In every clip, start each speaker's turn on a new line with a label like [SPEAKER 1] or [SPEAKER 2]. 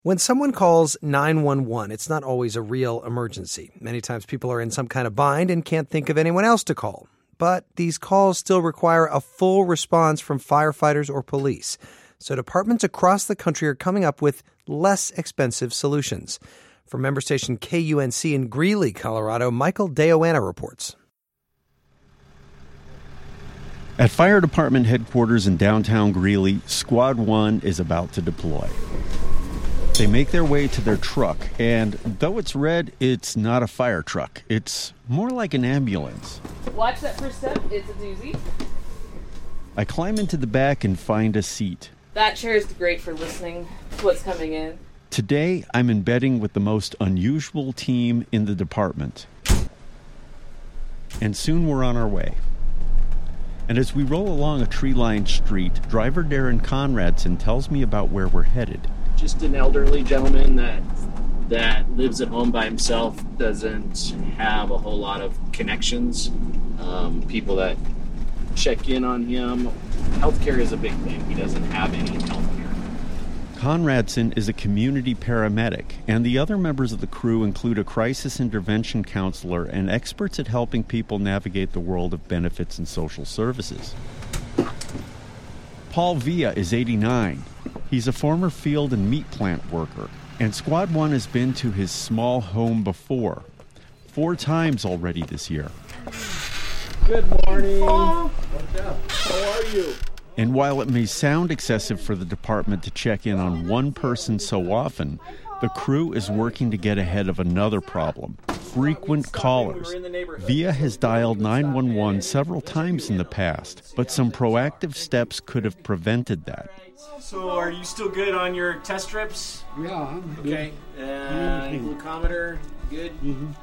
[SPEAKER 1] When someone calls 911, it's not always a real emergency. Many times people are in some kind of bind and can't think of anyone else to call. But these calls still require a full response from firefighters or police. So departments across the country are coming up with less expensive solutions. From member station KUNC in Greeley, Colorado, Michael DeOanna reports.
[SPEAKER 2] At Fire Department headquarters in downtown Greeley, Squad 1 is about to deploy. They make their way to their truck, and though it's red, it's not a fire truck. It's more like an ambulance.
[SPEAKER 3] Watch that first step. It's a doozy.
[SPEAKER 2] I climb into the back and find a seat.
[SPEAKER 3] That chair is great for listening to what's coming in.
[SPEAKER 2] Today, I'm embedding with the most unusual team in the department. And soon we're on our way. And as we roll along a tree-lined street, driver Darren Conradson tells me about where we're headed.
[SPEAKER 4] Just an elderly gentleman that lives at home by himself, doesn't have a whole lot of connections, people that check in on him. Healthcare is a big thing. He doesn't have any healthcare.
[SPEAKER 2] Conradson is a community paramedic, and the other members of the crew include a crisis intervention counselor and experts at helping people navigate the world of benefits and social services. Paul Villa is 89. He's a former field and meat plant worker, and Squad 1 has been to his small home before. 4 times already this year.
[SPEAKER 4] Good morning. What's up? How are you?
[SPEAKER 2] And while it may sound excessive for the department to check in on one person so often, the crew is working to get ahead of another problem: frequent callers. Villa has dialed 911 several times in the past, but some proactive steps could have prevented that.
[SPEAKER 5] So are you still good on your test strips?
[SPEAKER 6] Yeah, I'm good.
[SPEAKER 5] Okay. Glucometer, good?
[SPEAKER 6] Mm-hmm.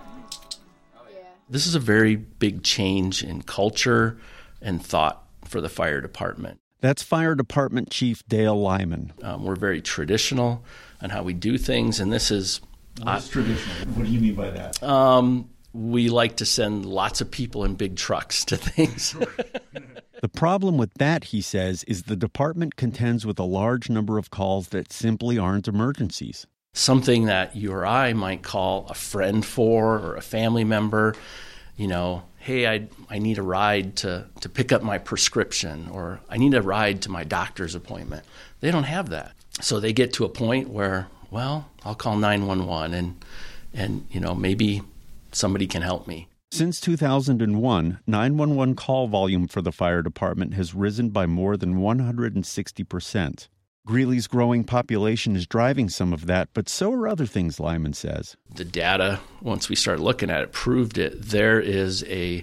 [SPEAKER 7] This is a very big change in culture and thought for the fire department.
[SPEAKER 2] That's Fire Department Chief Dale Lyman.
[SPEAKER 7] We're very traditional on how we do things, and this is...
[SPEAKER 2] What's traditional? What do you mean by that?
[SPEAKER 7] We like to send lots of people in big trucks to things.
[SPEAKER 2] The problem with that, he says, is the department contends with a large number of calls that simply aren't emergencies.
[SPEAKER 7] Something that you or I might call a friend for, or a family member, hey, I need a ride to pick up my prescription, or I need a ride to my doctor's appointment. They don't have that. So they get to a point where, well, I'll call 911 and maybe somebody can help me.
[SPEAKER 2] Since 2001, 911 call volume for the fire department has risen by more than 160%. Greeley's growing population is driving some of that, but so are other things, Lyman says.
[SPEAKER 7] The data, once we start looking at it, proved it. There is a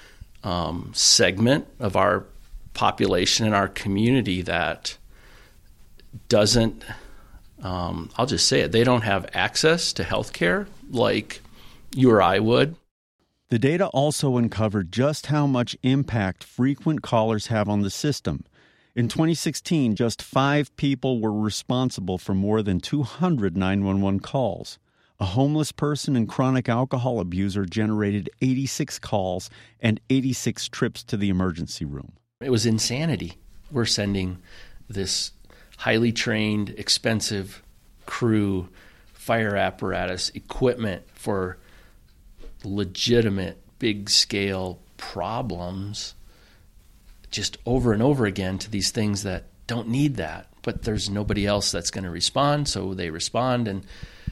[SPEAKER 7] segment of our population in our community that doesn't, I'll just say it, they don't have access to health care like you or I would.
[SPEAKER 2] The data also uncovered just how much impact frequent callers have on the system. In 2016, just 5 people were responsible for more than 200 911 calls. A homeless person and chronic alcohol abuser generated 86 calls and 86 trips to the emergency room.
[SPEAKER 7] It was insanity. We're sending this highly trained, expensive crew, fire apparatus, equipment for legitimate, big-scale problems just over and over again to these things that don't need that. But there's nobody else that's going to respond, so they respond and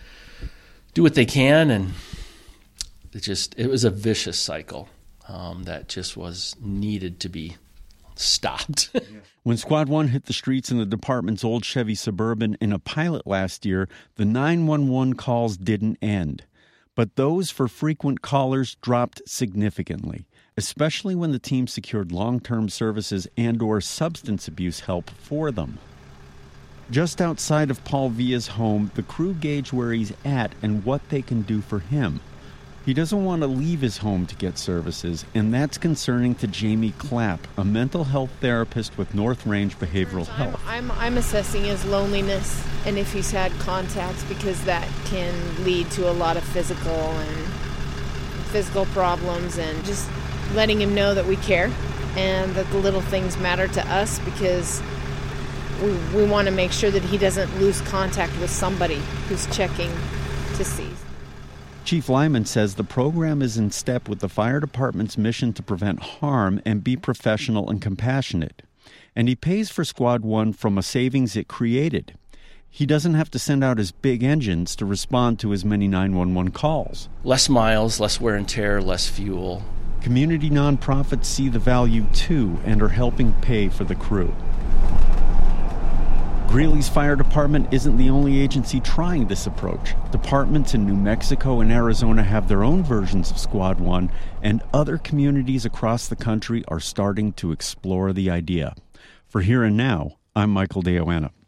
[SPEAKER 7] do what they can, and it was a vicious cycle that just was needed to be stopped.
[SPEAKER 2] When Squad 1 hit the streets in the department's old Chevy Suburban in a pilot last year, the 911 calls didn't end. But those for frequent callers dropped significantly, especially when the team secured long-term services and/or substance abuse help for them. Just outside of Paul Villa's home, the crew gauge where he's at and what they can do for him. He doesn't want to leave his home to get services, and that's concerning to Jamie Clapp, a mental health therapist with North Range Behavioral Health.
[SPEAKER 8] I'm assessing his loneliness and if he's had contacts, because that can lead to a lot of physical problems, and just letting him know that we care and that the little things matter to us, because we want to make sure that he doesn't lose contact with somebody who's checking to see.
[SPEAKER 2] Chief Lyman says the program is in step with the fire department's mission to prevent harm and be professional and compassionate. And he pays for Squad 1 from a savings it created. He doesn't have to send out his big engines to respond to as many 911 calls.
[SPEAKER 7] Less miles, less wear and tear, less fuel.
[SPEAKER 2] Community nonprofits see the value too and are helping pay for the crew. Greeley's fire department isn't the only agency trying this approach. Departments in New Mexico and Arizona have their own versions of Squad 1, and other communities across the country are starting to explore the idea. For Here and Now, I'm Michael DeOanna.